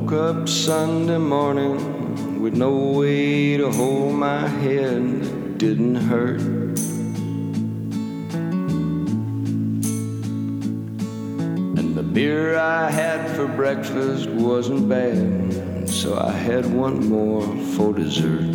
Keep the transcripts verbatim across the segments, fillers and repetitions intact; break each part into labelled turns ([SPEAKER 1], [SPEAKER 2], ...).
[SPEAKER 1] woke up Sunday morning with no way to hold my head that didn't hurt. And the beer I had for breakfast wasn't bad, so I had one more for dessert.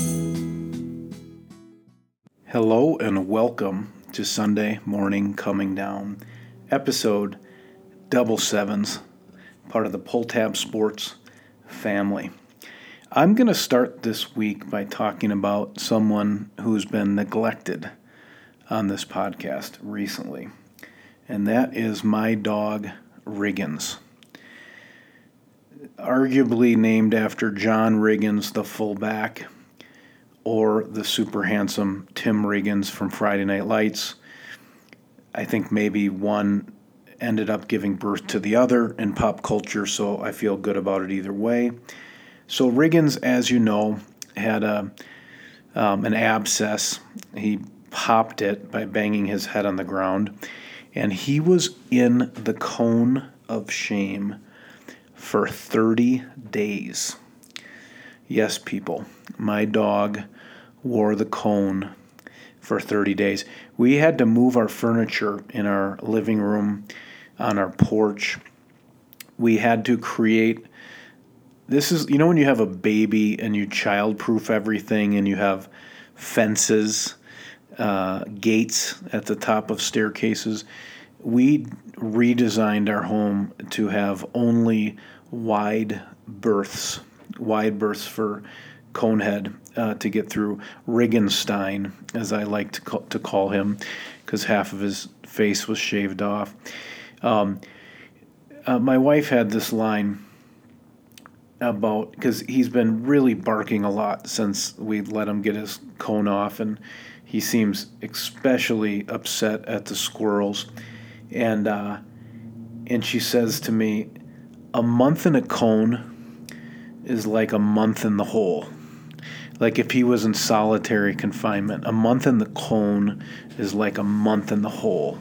[SPEAKER 2] Hello and welcome to Sunday Morning Coming Down, episode double sevens, part of the Pull Tab Sports family. I'm going to start this week by talking about someone who's been neglected on this podcast recently, and that is my dog, Riggins. Arguably named after John Riggins, the fullback, or the super handsome Tim Riggins from Friday Night Lights. I think maybe one ended up giving birth to the other in pop culture, so I feel good about it either way. So Riggins, as you know, had a um, an abscess. He popped it by banging his head on the ground, and he was in the cone of shame for thirty days. Yes, people, my dog wore the cone for thirty days. We had to move our furniture in our living room, on our porch. We had to create, this is, you know when you have a baby and you childproof everything and you have fences, uh, gates at the top of staircases? We redesigned our home to have only wide berths, wide berths for Conehead uh, to get through. Riggenstein, as I like to call, to call him, because half of his face was shaved off. Um, uh, my wife had this line about, because he's been really barking a lot since we let him get his cone off, and he seems especially upset at the squirrels. And uh, and she says to me, a month in a cone is like a month in the hole. Like if he was in solitary confinement, a month in the cone is like a month in the hole.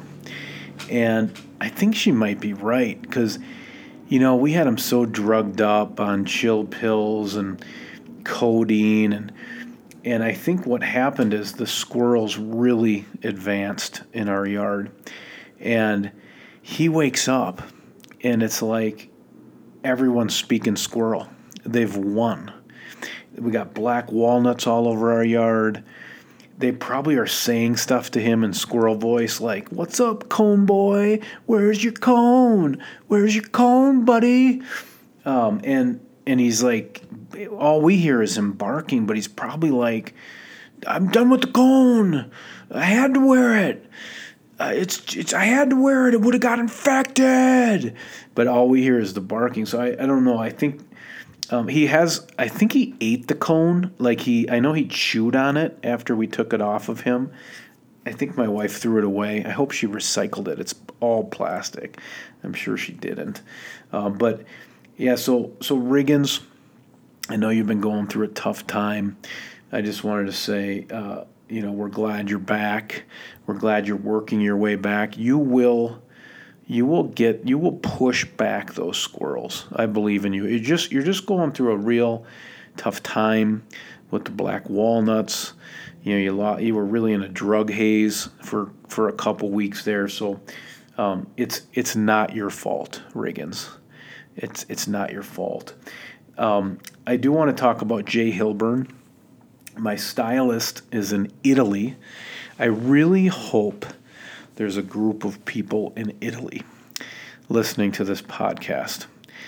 [SPEAKER 2] And I think she might be right, because, you know, we had him so drugged up on chill pills and codeine, and and I think what happened is the squirrels really advanced in our yard. And he wakes up, and it's like everyone's speaking squirrel. They've won. We got black walnuts all over our yard. They probably are saying stuff to him in squirrel voice like, "What's up, cone boy? Where's your cone? Where's your cone, buddy?" Um, and and he's like, all we hear is him barking, but he's probably like, "I'm done with the cone. I had to wear it. Uh, it's it's. I had to wear it. It would have got infected." But all we hear is the barking. So I, I don't know. I think um, he has. I think he ate the cone. Like he. I know he chewed on it after we took it off of him. I think my wife threw it away. I hope she recycled it. It's all plastic. I'm sure she didn't. Uh, but yeah. So so Riggins, I know you've been going through a tough time. I just wanted to say, uh, you know, we're glad you're back. We're glad you're working your way back. You will, you will get, you will push back those squirrels. I believe in you. You just, you're just going through a real tough time with the black walnuts. You know, you lo- you were really in a drug haze for, for a couple weeks there. So, um, it's it's not your fault, Riggins. It's it's not your fault. Um, I do want to talk about Jay Hilburn. My stylist is in Italy. I really hope there's a group of people in Italy listening to this podcast.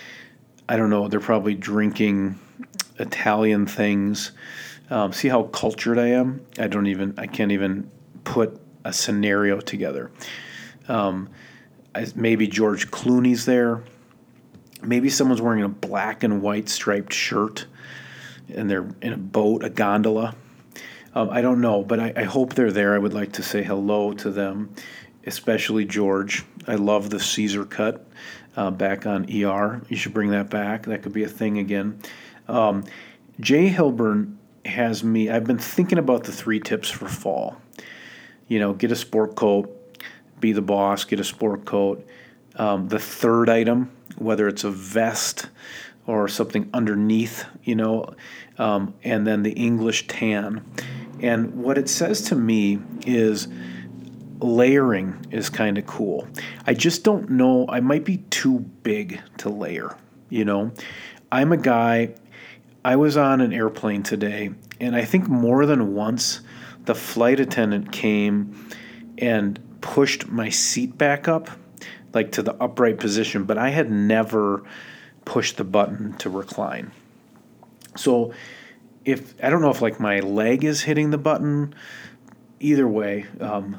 [SPEAKER 2] I don't know, they're probably drinking Italian things. Um, see how cultured I am? I don't even, I can't even put a scenario together. Um, I, maybe George Clooney's there. Maybe someone's wearing a black and white striped shirt and they're in a boat, a gondola. Um, I don't know, but I, I hope they're there. I would like to say hello to them, especially George. I love the Caesar cut uh, back on E R. You should bring that back. That could be a thing again. Um, Jay Hilburn has me, I've been thinking about the three tips for fall. You know, get a sport coat, be the boss, get a sport coat. Um, the third item, whether it's a vest or something underneath, you know, um, and then the English tan. And what it says to me is layering is kind of cool. I just don't know. I might be too big to layer, you know. I'm a guy, I was on an airplane today, and I think more than once the flight attendant came and pushed my seat back up, like to the upright position, but I had never pushed the button to recline. So if, I don't know if like my leg is hitting the button, either way, um,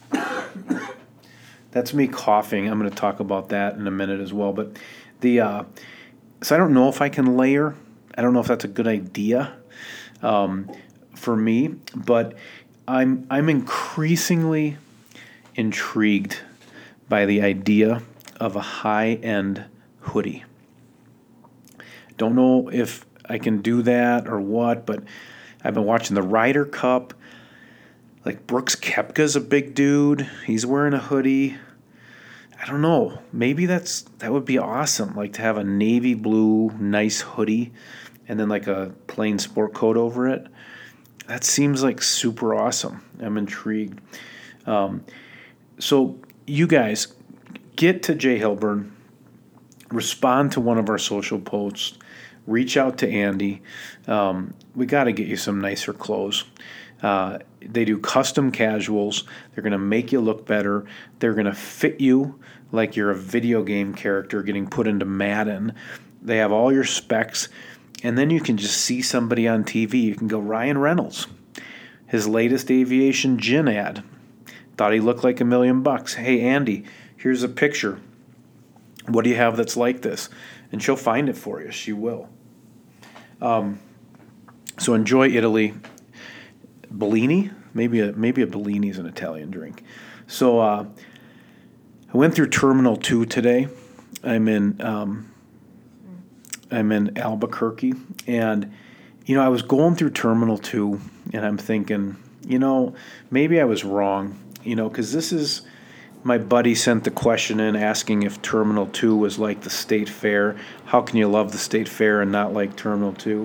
[SPEAKER 2] that's me coughing. I'm going to talk about that in a minute as well. But the uh, so I don't know if I can layer. I don't know if that's a good idea um, for me. But I'm I'm increasingly intrigued by the idea of a high-end hoodie. Don't know if I can do that or what, but I've been watching the Ryder Cup. Like Brooks Koepka's a big dude. He's wearing a hoodie. I don't know. Maybe that's that would be awesome. Like to have a navy blue nice hoodie and then like a plain sport coat over it. That seems like super awesome. I'm intrigued. Um, so you guys get to Jay Hilburn, respond to one of our social posts, reach out to Andy. Um, we got to get you some nicer clothes. Uh, they do custom casuals. They're going to make you look better. They're going to fit you like you're a video game character getting put into Madden. They have all your specs. And then you can just see somebody on T V. You can go, Ryan Reynolds, his latest aviation gin ad. Thought he looked like a million bucks. Hey, Andy, here's a picture. What do you have that's like this? And she'll find it for you. She will. Um, so enjoy Italy. Bellini, maybe a maybe a Bellini is an Italian drink. So uh, I went through Terminal Two today. I'm in um, I'm in Albuquerque, and you know I was going through Terminal Two, and I'm thinking, you know, maybe I was wrong, you know, because this is my buddy sent the question in asking if Terminal Two was like the State Fair. How can you love the State Fair and not like Terminal Two?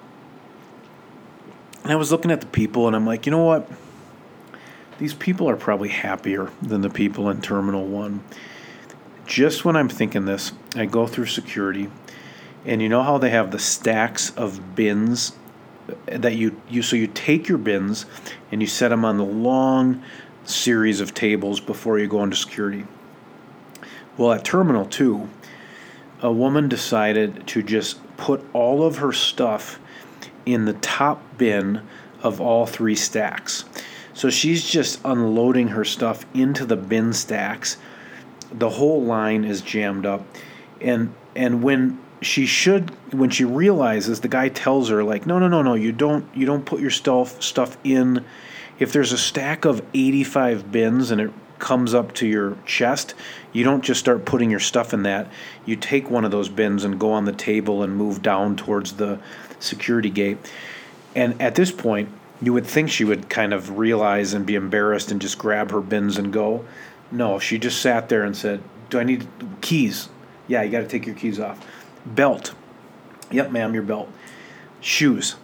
[SPEAKER 2] And I was looking at the people, and I'm like, you know what? These people are probably happier than the people in Terminal one. Just when I'm thinking this, I go through security, and you know how they have the stacks of bins that you, you so you take your bins, and you set them on the long series of tables before you go into security. Well, at Terminal two, a woman decided to just put all of her stuff in the top bin of all three stacks. So she's just unloading her stuff into the bin stacks. The whole line is jammed up. And and when she should when she realizes, the guy tells her like, no, no, no, no, you don't you don't put your stuff stuff in. If there's a stack of eighty-five bins and it comes up to your chest, you don't just start putting your stuff in that. You take one of those bins and go on the table and move down towards the security gate. And at this point, you would think she would kind of realize and be embarrassed and just grab her bins and go. No, she just sat there and said, do I need keys? Yeah, you got to take your keys off. Belt. Yep, ma'am, your belt. Shoes.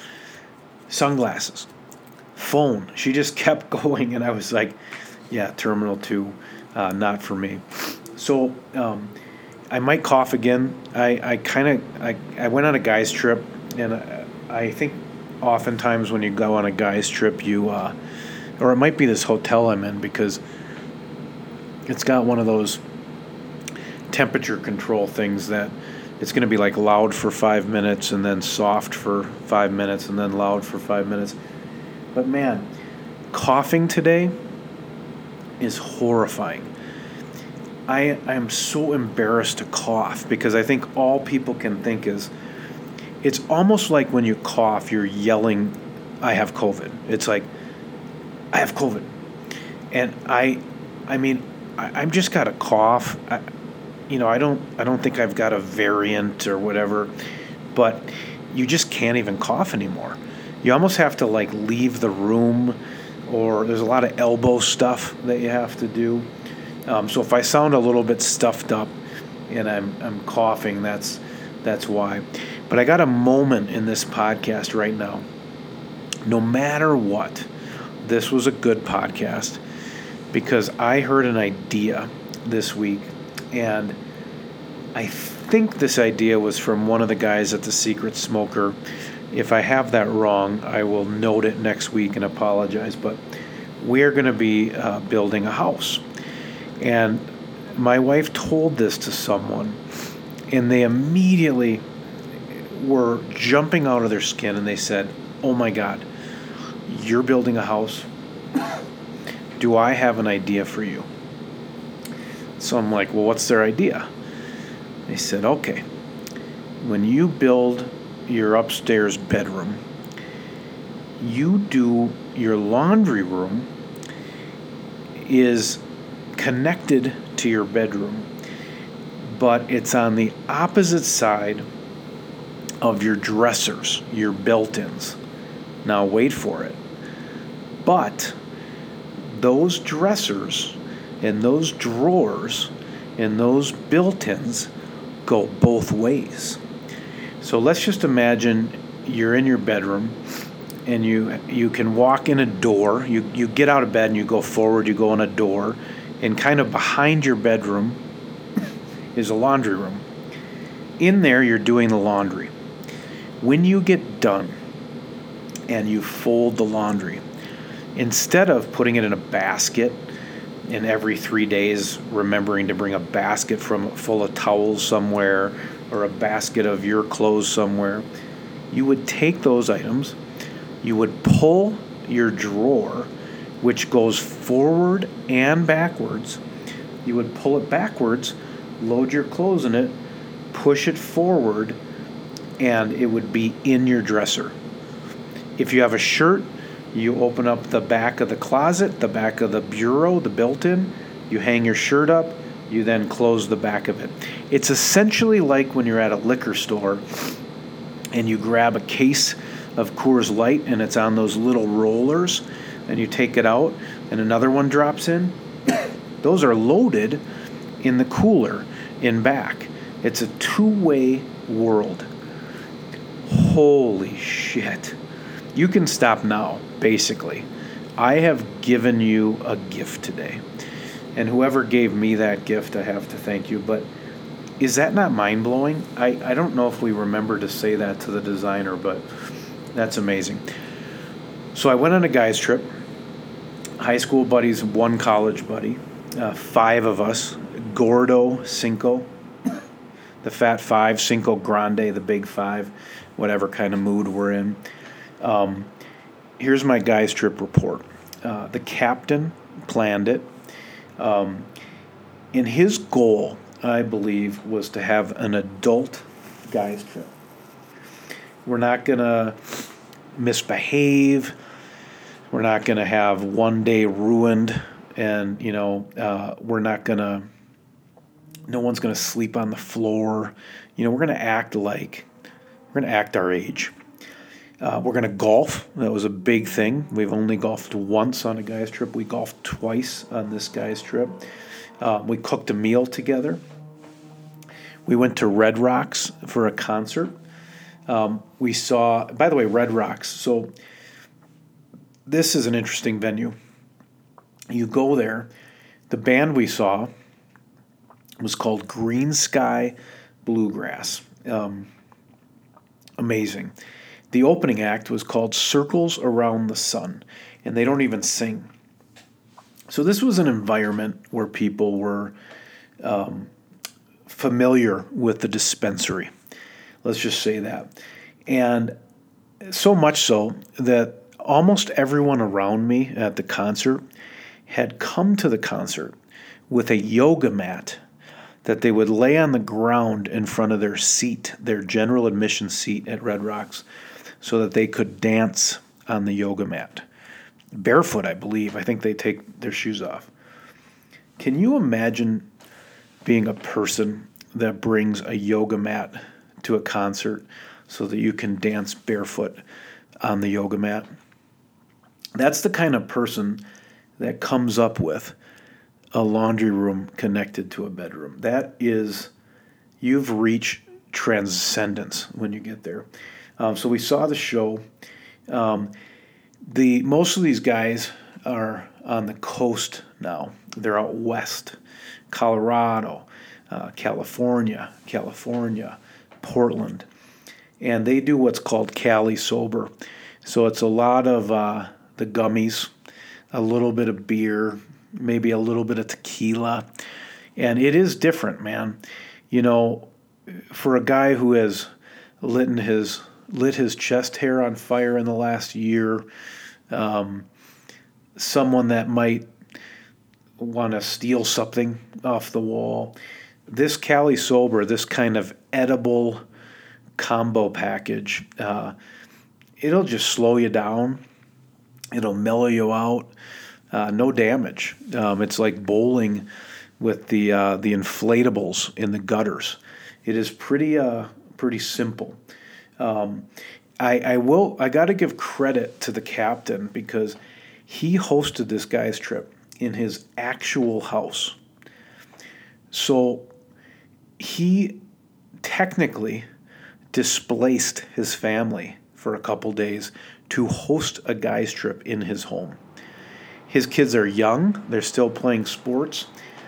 [SPEAKER 2] Sunglasses. Phone. She just kept going, and I was like, yeah, Terminal two, uh, not for me. So um, I might cough again. I, I kind of, I, I went on a guy's trip, and I, I think oftentimes when you go on a guy's trip, you, uh, or it might be this hotel I'm in, because it's got one of those temperature control things that it's going to be like loud for five minutes and then soft for five minutes and then loud for five minutes. But man, coughing today is horrifying. I I am so embarrassed to cough, because I think all people can think is, it's almost like when you cough, you're yelling, I have COVID. It's like, I have COVID. And I, I mean, I, I've just got a cough. I, you know, I don't, I don't think I've got a variant or whatever, but you just can't even cough anymore. You almost have to like leave the room, or there's a lot of elbow stuff that you have to do. Um, so if I sound a little bit stuffed up and I'm I'm coughing, that's That's why. But I got a moment in this podcast right now. No matter what, this was a good podcast because I heard an idea this week, and I think this idea was from one of the guys at The Secret Smoker. If I have that wrong, I will note it next week and apologize. But we're going to be uh, building a house. And my wife told this to someone, and they immediately were jumping out of their skin, and they said, "Oh my God, you're building a house? Do I have an idea for you?" So I'm like, "Well, what's their idea?" They said, "Okay, when you build your upstairs bedroom, you do your laundry room is connected to your bedroom, but it's on the opposite side of your dressers, your built-ins." Now wait for it. But those dressers and those drawers and those built-ins go both ways. So let's just imagine you're in your bedroom and you you can walk in a door. You, you get out of bed and you go forward, you go in a door, and kind of behind your bedroom is a laundry room. In there, you're doing the laundry. When you get done and you fold the laundry, instead of putting it in a basket and every three days remembering to bring a basket from full of towels somewhere or a basket of your clothes somewhere, you would take those items, you would pull your drawer, which goes forward and backwards. You would pull it backwards, load your clothes in it, push it forward, and it would be in your dresser. If you have a shirt, you open up the back of the closet, the back of the bureau, the built-in, you hang your shirt up, you then close the back of it. It's essentially like when you're at a liquor store and you grab a case of Coors Light and it's on those little rollers and you take it out and another one drops in. Those are loaded in the cooler in back. It's a two-way world. Holy shit. You can stop now, basically. I have given you a gift today. And whoever gave me that gift, I have to thank you. But is that not mind-blowing? I, I don't know if we remember to say that to the designer, but that's amazing. So I went on a guy's trip. High school buddies, one college buddy. Uh, five of us. Gordo, Cinco. The Fat Five, Cinco Grande, the Big Five. Whatever kind of mood we're in. Um, here's my guy's trip report. Uh, the captain planned it. Um, and his goal, I believe, was to have an adult guy's trip. We're not going to misbehave. We're not going to have one day ruined. And, you know, uh, we're not going to, no one's going to sleep on the floor. You know, we're going to act like, we're going to act our age. Uh, we're going to golf. That was a big thing. We've only golfed once on a guy's trip. We golfed twice on this guy's trip. Uh, we cooked a meal together. We went to Red Rocks for a concert. Um, we saw, by the way, Red Rocks. So this is an interesting venue. You go there. The band we saw was called Green Sky Bluegrass. Um, amazing. The opening act was called Circles Around the Sun, and they don't even sing. So this was an environment where people were um, familiar with the dispensary. Let's just say that. And so much so that almost everyone around me at the concert had come to the concert with a yoga mat that they would lay on the ground in front of their seat, their general admission seat at Red Rocks, so that they could dance on the yoga mat. Barefoot, I believe. I think they take their shoes off. Can you imagine being a person that brings a yoga mat to a concert so that you can dance barefoot on the yoga mat? That's the kind of person that comes up with a laundry room connected to a bedroom. That is, you've reached transcendence when you get there. Um, so we saw the show. Um, the most of these guys are on the coast now. They're out west, Colorado, uh, California, California, Portland, and they do what's called Cali Sober. So it's a lot of uh, the gummies, a little bit of beer, maybe a little bit of tequila, and it is different, man. You know, for a guy who has lit his lit his chest hair on fire in the last year, um, someone that might want to steal something off the wall, this Cali Sober, this kind of edible combo package, uh, it'll just slow you down. It'll mellow you out. Uh, no damage. Um, it's like bowling with the uh, the inflatables in the gutters. It is pretty uh, pretty simple. Um, I, I will. I got to give credit to the captain because he hosted this guy's trip in his actual house. So he technically displaced his family for a couple days to host a guy's trip in his home. His kids are young. They're still playing sports.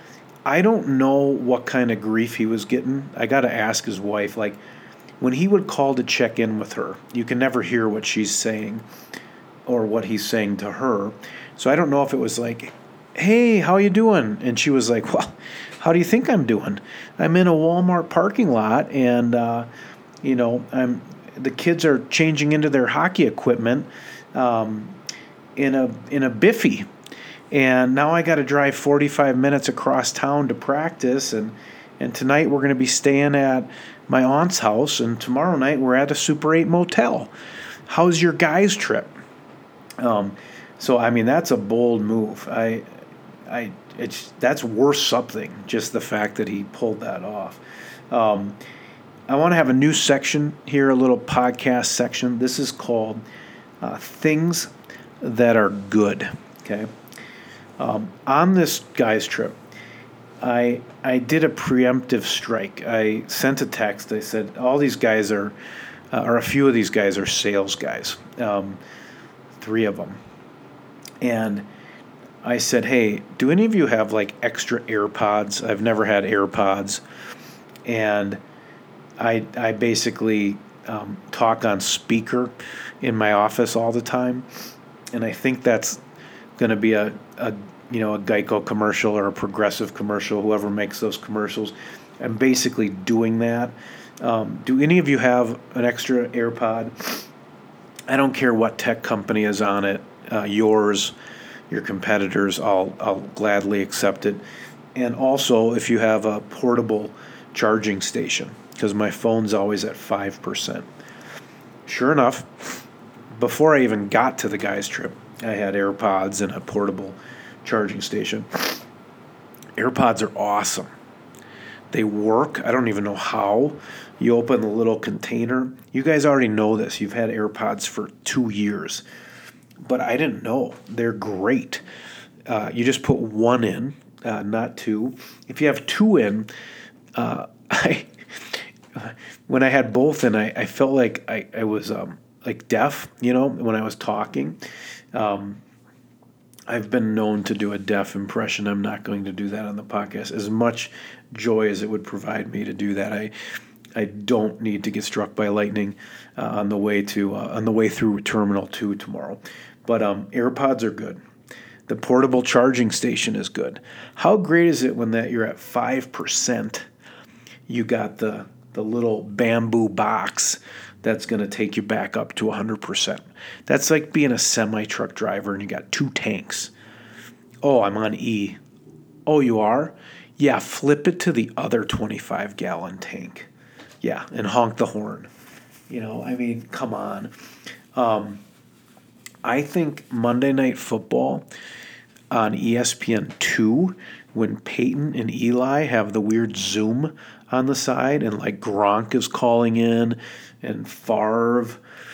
[SPEAKER 2] I don't know what kind of grief he was getting. I got to ask his wife, like, when he would call to check in with her, you can never hear what she's saying or what he's saying to her. So I don't know if it was like, hey, how you doing? And she was like, well, how do you think I'm doing? I'm in a Walmart parking lot, and, uh, you know, I'm the kids are changing into their hockey equipment um, in a in a Biffy. And now I got to drive forty-five minutes across town to practice, and, and tonight we're going to be staying at my aunt's house, and tomorrow night we're at a Super eight motel. How's your guys' trip? Um, so I mean that's a bold move. I, I it's that's worth something. Just the fact that he pulled that off. Um, I want to have a new section here, a little podcast section. This is called uh, Things That Are Good. Okay. Um, on this guy's trip, I I did a preemptive strike. I sent a text. I said, all these guys are, uh, or a few of these guys are sales guys, um, three of them. And I said, hey, do any of you have like extra AirPods? I've never had AirPods. And I, I basically um, talk on speaker in my office all the time. And I think that's going to be a, a you know, a Geico commercial or a Progressive commercial, whoever makes those commercials. I'm basically doing that. Um, do any of you have an extra AirPod? I don't care what tech company is on it, uh, yours, your competitors, I'll, I'll gladly accept it. And also if you have a portable charging station, because my phone's always at five percent. Sure enough, before I even got to the guy's trip, I had AirPods and a portable charging station. AirPods are awesome. They work. I don't even know how. You open the little container. You guys already know this. You've had AirPods for two years. But I didn't know. They're great. Uh, you just put one in, uh, not two. If you have two in, uh, I when I had both in, I, I felt like I, I was um, like deaf, you know, when I was talking. Um, I've been known to do a deaf impression. I'm not going to do that on the podcast. As much joy as it would provide me to do that, I I don't need to get struck by lightning uh, on the way to uh, on the way through Terminal Two tomorrow. But um, AirPods are good. The portable charging station is good. How great is it when that you're at five percent? You got the the little bamboo box that's going to take you back up to one hundred percent. That's like being a semi-truck driver and you got two tanks. Oh, I'm on E. Oh, you are? Yeah, flip it to the other twenty-five gallon tank. Yeah, and honk the horn. You know, I mean, come on. Um, I think Monday Night Football on E S P N two, when Peyton and Eli have the weird Zoom on the side and like Gronk is calling in and Favre,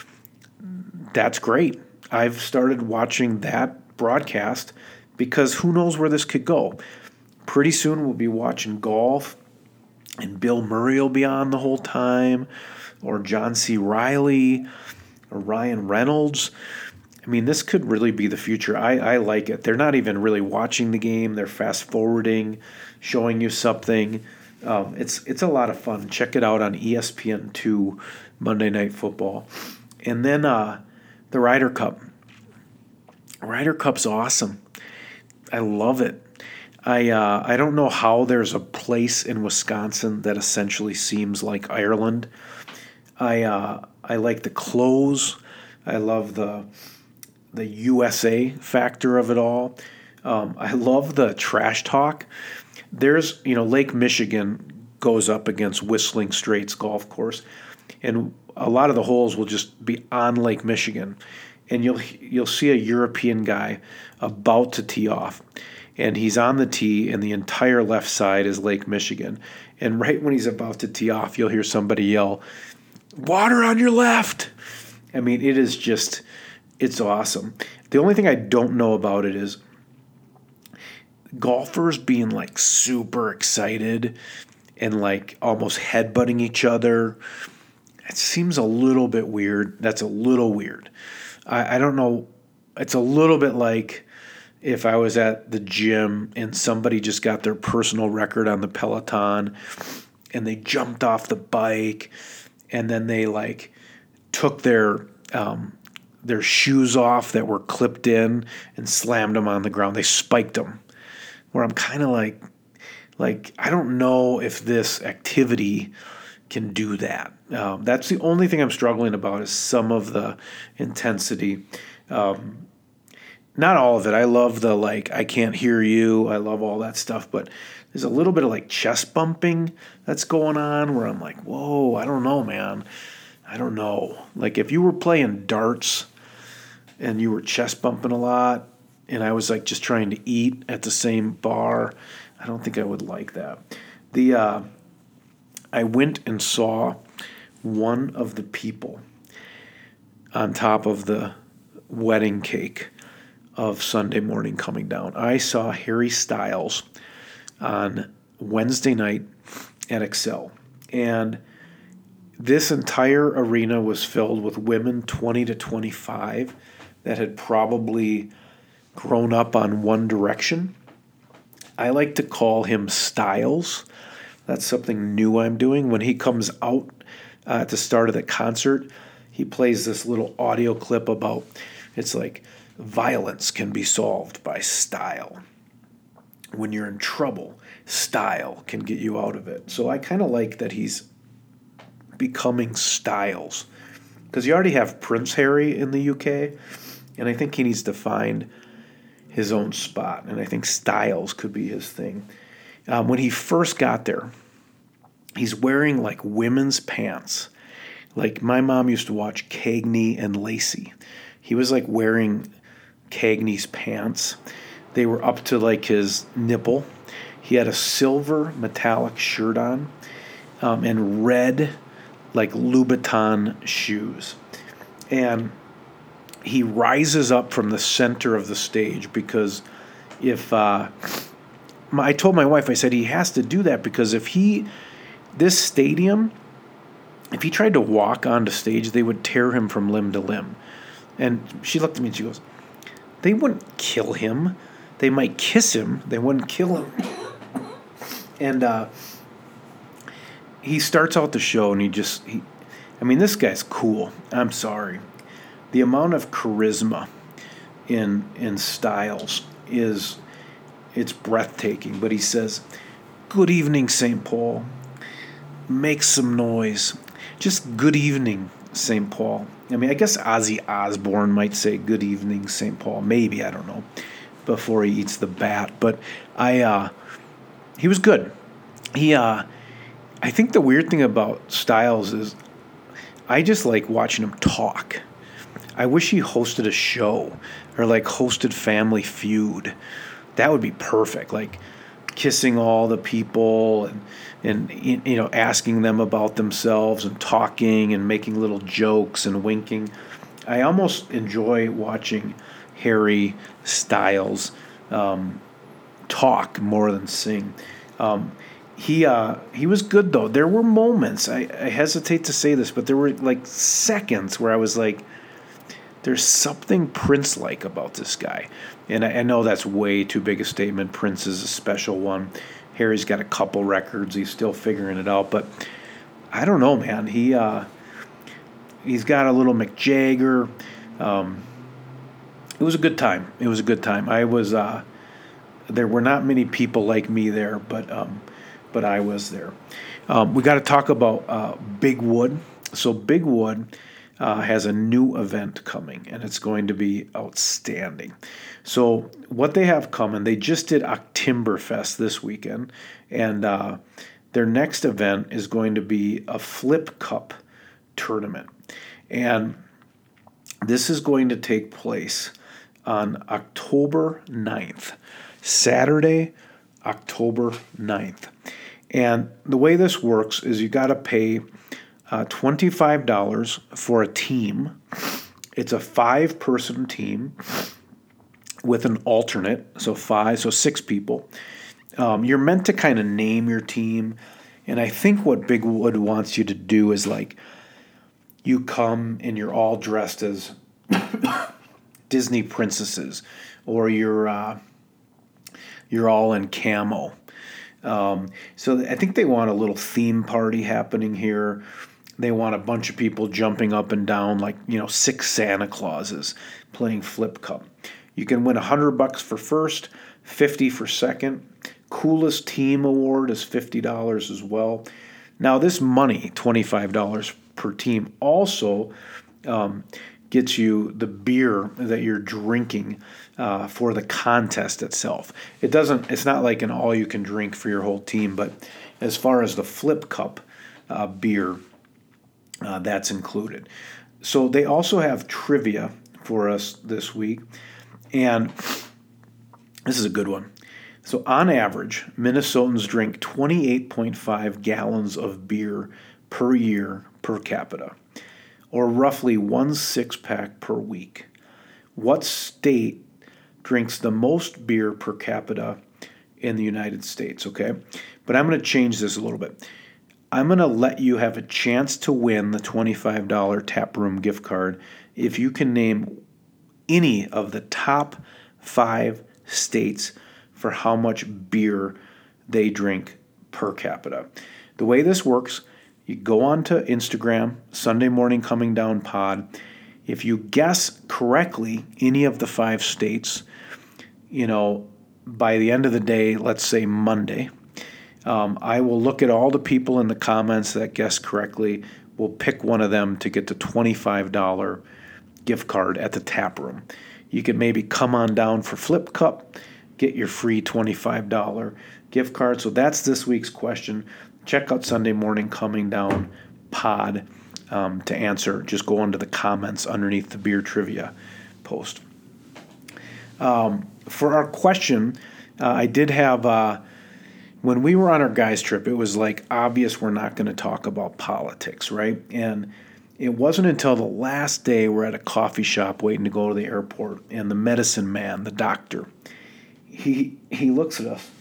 [SPEAKER 2] that's great. I've started watching that broadcast because who knows where this could go. Pretty soon we'll be watching golf and Bill Murray will be on the whole time, or John C. Reilly, or Ryan Reynolds. I mean, this could really be the future. I, I like it. They're not even really watching the game. They're fast forwarding, showing you something. Um, it's it's a lot of fun. Check it out on E S P N two, Monday Night Football. And then uh, the Ryder Cup. Ryder Cup's awesome. I love it. I uh, I don't know how there's a place in Wisconsin that essentially seems like Ireland. I uh, I like the clothes. I love the the U S A factor of it all. Um, I love the trash talk. There's, you know, Lake Michigan goes up against Whistling Straits Golf Course, and a lot of the holes will just be on Lake Michigan, and you'll you'll see a European guy about to tee off, and he's on the tee, and the entire left side is Lake Michigan, and right when he's about to tee off, you'll hear somebody yell, "Water on your left!" I mean, it is just, it's awesome. The only thing I don't know about it is golfers being like super excited and like almost headbutting each other. It seems a little bit weird. That's a little weird. I, I don't know. It's a little bit like if I was at the gym and somebody just got their personal record on the Peloton and they jumped off the bike and then they like took their um, their shoes off that were clipped in and slammed them on the ground. They spiked them. Where I'm kind of like, like I don't know if this activity can do that. Um, that's the only thing I'm struggling about is some of the intensity. Um, not all of it. I love the like, I can't hear you. I love all that stuff. But there's a little bit of like chest bumping that's going on where I'm like, whoa, I don't know, man. I don't know. Like if you were playing darts and you were chest bumping a lot, and I was like just trying to eat at the same bar, I don't think I would like that. The uh, I went and saw one of the people on top of the wedding cake of Sunday morning coming down. I saw Harry Styles on Wednesday night at Excel. And this entire arena was filled with women twenty to twenty-five that had probably grown up on One Direction. I like to call him Styles. That's something new I'm doing. When he comes out uh, at the start of the concert, he plays this little audio clip about, it's like, violence can be solved by style. When you're in trouble, style can get you out of it. So I kind of like that he's becoming Styles. Because you already have Prince Harry in the U K, and I think he needs to find his own spot, and I think Styles could be his thing. Um, when he first got there, he's wearing like women's pants. Like my mom used to watch Cagney and Lacey. He was like wearing Cagney's pants. They were up to like his nipple. He had a silver metallic shirt on um, and red like Louboutin shoes. And he rises up from the center of the stage because if uh, my, I told my wife, I said he has to do that because if he, this stadium, if he tried to walk onto stage, they would tear him from limb to limb. And she looked at me and she goes, they wouldn't kill him. They might kiss him. They wouldn't kill him. And uh, he starts out the show and he just, he, I mean, this guy's cool. I'm sorry. The amount of charisma in in Styles is, it's breathtaking. But he says, good evening, Saint Paul. Make some noise. Just good evening, Saint Paul. I mean, I guess Ozzy Osbourne might say good evening, Saint Paul. Maybe, I don't know, before he eats the bat. But I, uh, he was good. He, uh, I think the weird thing about Styles is I just like watching him talk. I wish he hosted a show or like hosted Family Feud. That would be perfect. Like kissing all the people and, and you know, asking them about themselves and talking and making little jokes and winking. I almost enjoy watching Harry Styles um, talk more than sing. Um, he uh, he was good though. There were moments. I, I hesitate to say this, but there were like seconds where I was like, "There's something Prince-like about this guy." And I, I know that's way too big a statement. Prince is a special one. Harry's got a couple records. He's still figuring it out, but I don't know, man. He uh, he's got a little Mick Jagger. Um, it was a good time. It was a good time. I was. Uh, there were not many people like me there, but um, but I was there. Um, we got to talk about uh, Big Wood. So Big Wood uh, has a new event coming, and it's going to be outstanding. So what they have coming, they just did Oktoberfest this weekend, and uh, their next event is going to be a Flip Cup tournament. And this is going to take place on October ninth, Saturday, October ninth. And the way this works is you got to pay uh, twenty-five dollars for a team. It's a five-person team with an alternate, so five, so six people. Um, you're meant to kind of name your team, and I think what Big Wood wants you to do is like you come and you're all dressed as Disney princesses, or you're uh, you're all in camo. Um, so I think they want a little theme party happening here. They want a bunch of people jumping up and down like, you know, six Santa Clauses playing Flip Cup. You can win one hundred bucks for first, fifty for second. Coolest team award is fifty dollars as well. Now this money, twenty-five dollars per team, also um, gets you the beer that you're drinking uh, for the contest itself. It doesn't. It's not like an all-you-can-drink for your whole team, but as far as the Flip Cup uh, beer, uh, that's included. So they also have trivia for us this week, and this is a good one. So on average, Minnesotans drink twenty-eight point five gallons of beer per year per capita, or roughly one six-pack per week. What state drinks the most beer per capita in the United States, okay? But I'm going to change this a little bit. I'm going to let you have a chance to win the twenty-five dollars Taproom gift card if you can name any of the top five states for how much beer they drink per capita. The way this works, you go on to Instagram, Sunday Morning Coming Down Pod. If you guess correctly any of the five states, you know, by the end of the day, let's say Monday, um, I will look at all the people in the comments that guessed correctly. We'll pick one of them to get the twenty-five dollars gift card at the tap room. You can maybe come on down for Flip Cup, get your free twenty-five dollars gift card. So that's this week's question. Check out Sunday Morning Coming Down Pod um, to answer. Just go into the comments underneath the beer trivia post. Um, for our question, uh, I did have, uh, when we were on our guys trip, it was like obvious we're not going to talk about politics, right? And it wasn't until the last day we're at a coffee shop waiting to go to the airport, and the medicine man, the doctor, he he looks at us,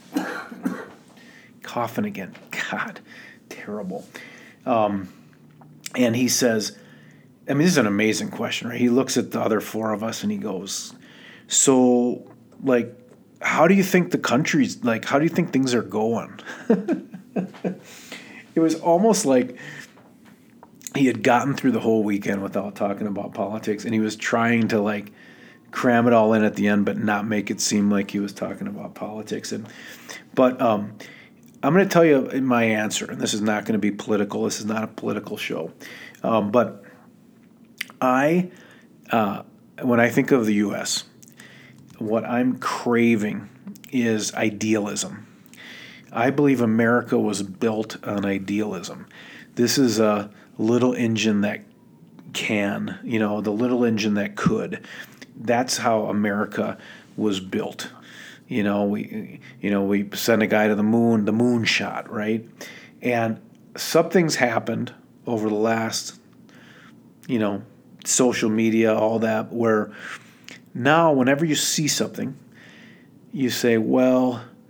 [SPEAKER 2] coughing again. God, terrible. Um, and he says, I mean, this is an amazing question, right? He looks at the other four of us and he goes, so, like, how do you think the country's, like, how do you think things are going? It was almost like he had gotten through the whole weekend without talking about politics, and he was trying to, like, cram it all in at the end but not make it seem like he was talking about politics. And But um, I'm going to tell you my answer, and this is not going to be political. This is not a political show. Um, but I, uh, when I think of the U S, what I'm craving is idealism. I believe America was built on idealism. This is a little engine that can, you know, the little engine that could. That's how America was built. You know, we, you know, we sent a guy to the moon, the moon shot, right? And something's happened over the last, you know, social media, all that, where now whenever you see something, you say, well,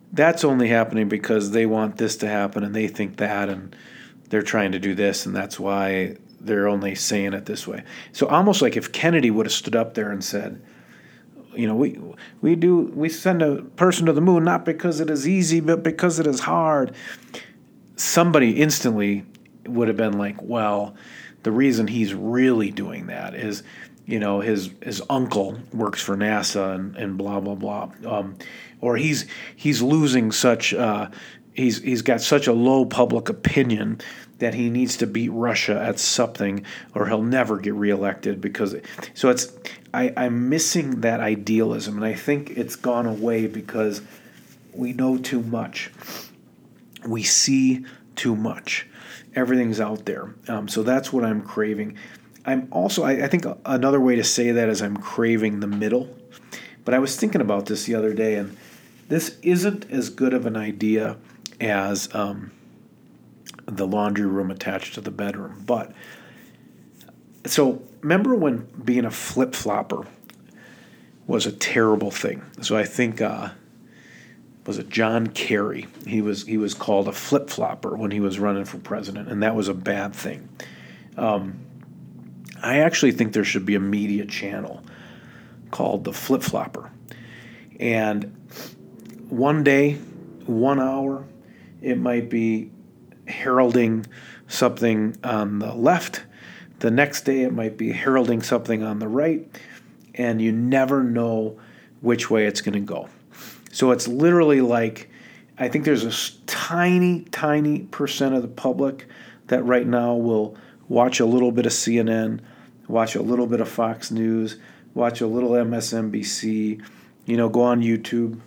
[SPEAKER 2] that's only happening because they want this to happen and they think that, and they're trying to do this, and that's why they're only saying it this way. So almost like if Kennedy would have stood up there and said, you know, we we do we send a person to the moon not because it is easy, but because it is hard. Somebody instantly would have been like, well, the reason he's really doing that is, you know, his his uncle works for NASA and, and blah blah blah, um, or he's he's losing such uh, he's he's got such a low public opinion that he needs to beat Russia at something, or he'll never get reelected because. So it's I, I'm missing that idealism, and I think it's gone away because we know too much. We see too much. Everything's out there. Um, so that's what I'm craving. I'm also, I, I think another way to say that is I'm craving the middle. But I was thinking about this the other day, and this isn't as good of an idea as um, the laundry room attached to the bedroom. But, so remember when being a flip-flopper was a terrible thing? So I think, uh, was it John Kerry? He was he was called a flip-flopper when he was running for president, and that was a bad thing. Um, I actually think there should be a media channel called the Flip-Flopper. And one day, one hour, it might be heralding something on the left. The next day, it might be heralding something on the right. And you never know which way it's going to go. So it's literally like, I think there's a tiny, tiny percent of the public that right now will watch a little bit of C N N, watch a little bit of Fox News, watch a little M S N B C, you know, go on YouTube.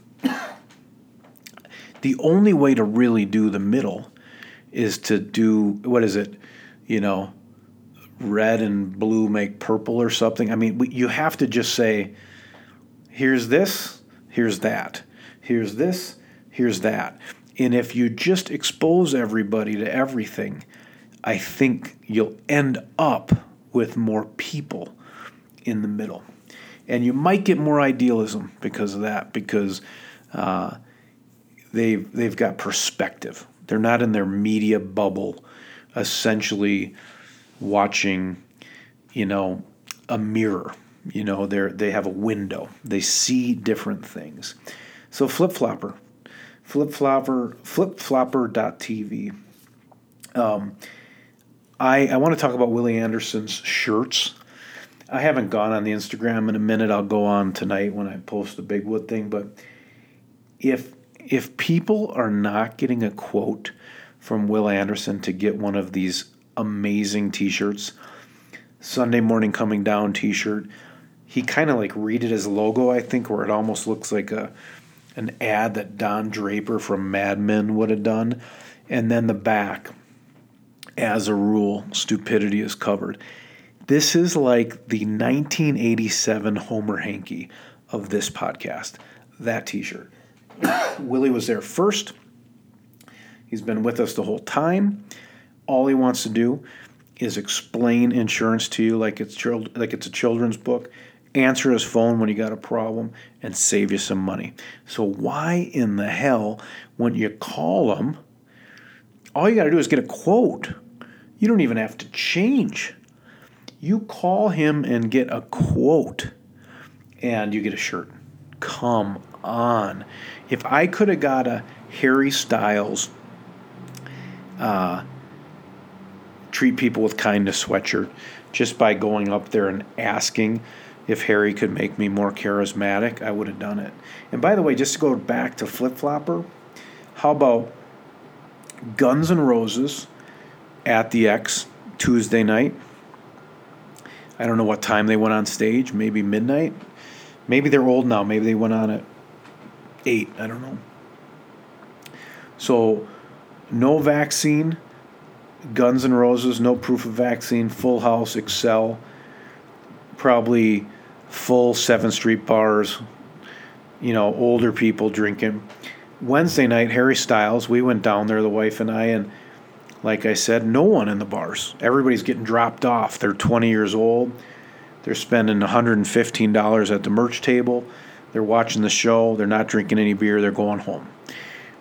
[SPEAKER 2] The only way to really do the middle is to do, what is it, you know, red and blue make purple or something. I mean, you have to just say, here's this, here's that. Here's this, here's that. And if you just expose everybody to everything, I think you'll end up with more people in the middle. And you might get more idealism because of that, because uh, they've, they've got perspective. They're not in their media bubble, essentially watching, you know, a mirror. You know, they're, they have a window. They see different things. So Flip-Flopper, Flip-Flopper, flip-flopper dot t v. Um, I, I want to talk about Willie Anderson's shirts. I haven't gone on the Instagram in a minute. I'll go on tonight when I post the Bigwood thing. But if if people are not getting a quote from Will Anderson to get one of these amazing T-shirts, Sunday Morning Coming Down T-shirt, he kind of like redid his logo, I think, where it almost looks like a an ad that Don Draper from Mad Men would have done. And then the back, as a rule, stupidity is covered. This is like the nineteen eighty-seven Homer Hanky of this podcast, that T-shirt. Willie was there first. He's been with us the whole time. All he wants to do is explain insurance to you like it's child, like it's a children's book, answer his phone when you got a problem, and save you some money. So why in the hell, when you call him, all you got to do is get a quote. You don't even have to change. You call him and get a quote, and you get a shirt. Come on. If I could have got a Harry Styles uh, treat people with kindness sweatshirt just by going up there and asking if Harry could make me more charismatic, I would have done it. And by the way, just to go back to Flip-Flopper, how about Guns N' Roses at the X Tuesday night? I don't know what time they went on stage, maybe midnight. Maybe they're old now. Maybe they went on at eight. I don't know. So, no vaccine, Guns N' Roses, no proof of vaccine, Full House, Excel, probably full seventh Street bars, you know, older people drinking. Wednesday night, Harry Styles, we went down there, the wife and I, and like I said, no one in the bars. Everybody's getting dropped off. They're twenty years old. They're spending one hundred fifteen dollars at the merch table. They're watching the show. They're not drinking any beer. They're going home.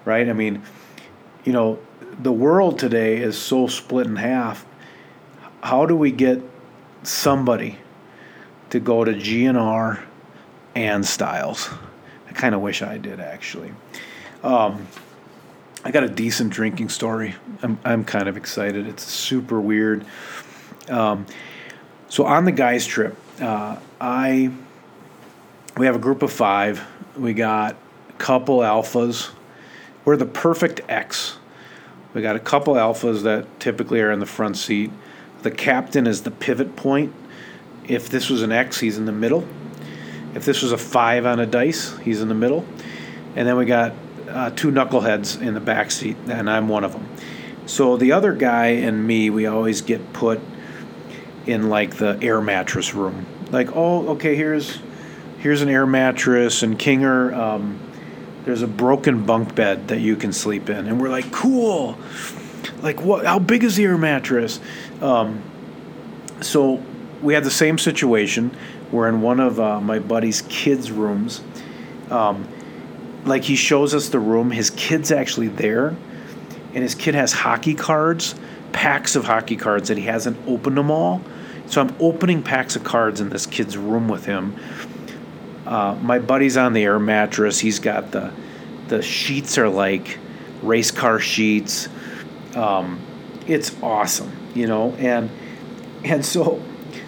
[SPEAKER 2] right? I mean, you know, the world today is so split in half. How do we get somebody to go to G N R and Styles? I kind of wish I did, actually. Um, I got a decent drinking story. I'm I'm kind of excited. It's super weird. Um, so on the guys trip, uh, I we have a group of five. We got a couple alphas. We're the perfect X. We got a couple alphas that typically are in the front seat. The captain is the pivot point. If this was an X, he's in the middle. If this was a five on a dice, he's in the middle. And then we got uh, two knuckleheads in the back seat, and I'm one of them. So the other guy and me, we always get put in like the air mattress room. Like, oh, okay, here's here's an air mattress, and Kinger, um, there's a broken bunk bed that you can sleep in. And we're like, cool. Like, what? How big is the air mattress? Um, so we had the same situation. We're in one of uh, my buddy's kids' rooms. Um, like, he shows us the room. His kid's actually there, and his kid has hockey cards, packs of hockey cards that he hasn't opened them all. So I'm opening packs of cards in this kid's room with him. Uh, my buddy's on the air mattress. He's got the the sheets are like race car sheets. Um, it's awesome, you know, and and so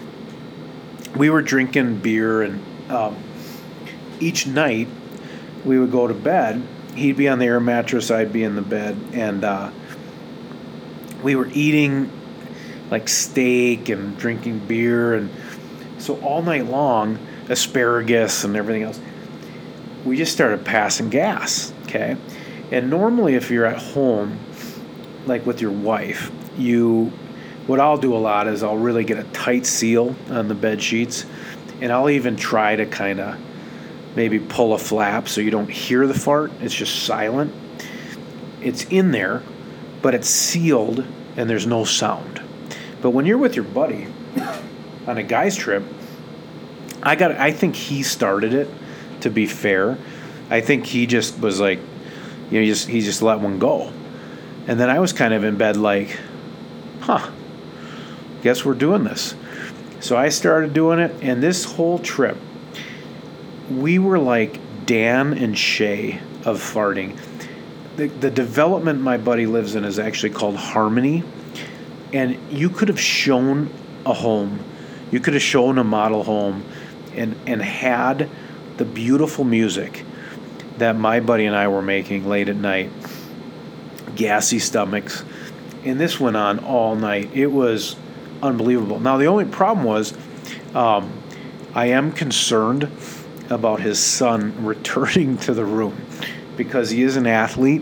[SPEAKER 2] we were drinking beer, and um, each night we would go to bed. He'd be on the air mattress, I'd be in the bed, and uh, we were eating like steak and drinking beer, and so all night long, asparagus and everything else, we just started passing gas, okay? And normally if you're at home, like with your wife, you, what I'll do a lot is I'll really get a tight seal on the bed sheets, and I'll even try to kind of maybe pull a flap so you don't hear the fart. It's just silent. It's in there, but it's sealed and there's no sound. But when you're with your buddy on a guy's trip, I got. I think he started it, to be fair. I think he just was like, you know, he just, he just let one go. And then I was kind of in bed like, huh, guess we're doing this. So I started doing it, and this whole trip, we were like Dan and Shay of farting. The, the development my buddy lives in is actually called Harmony, and you could have shown a home, you could have shown a model home, and, and had the beautiful music that my buddy and I were making late at night, gassy stomachs, and this went on all night. It was unbelievable. Now, the only problem was um, I am concerned about his son returning to the room because he is an athlete,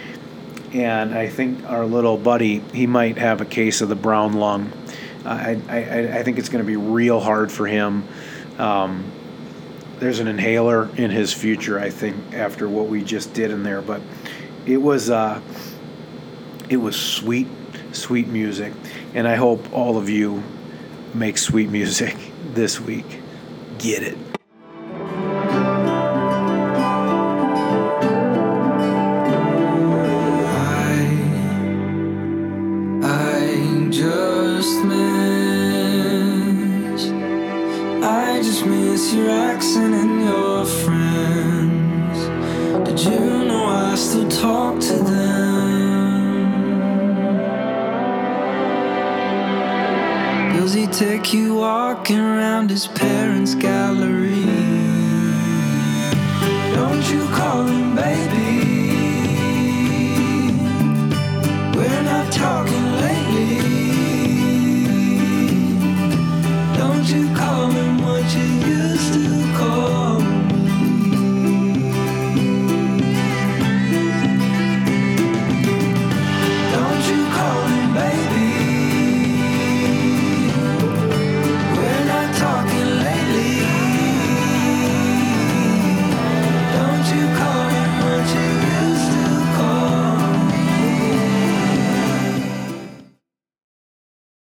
[SPEAKER 2] and I think our little buddy, he might have a case of the brown lung. I, I, I think it's going to be real hard for him. Um, there's an inhaler in his future, I think, after what we just did in there. But it was uh, it was sweet, sweet music, and I hope all of you make sweet music this week. Get it.
[SPEAKER 3] Your accent and your friends. Did you know I still talk to them? Does he take you walking around his parents' gallery? Don't you call him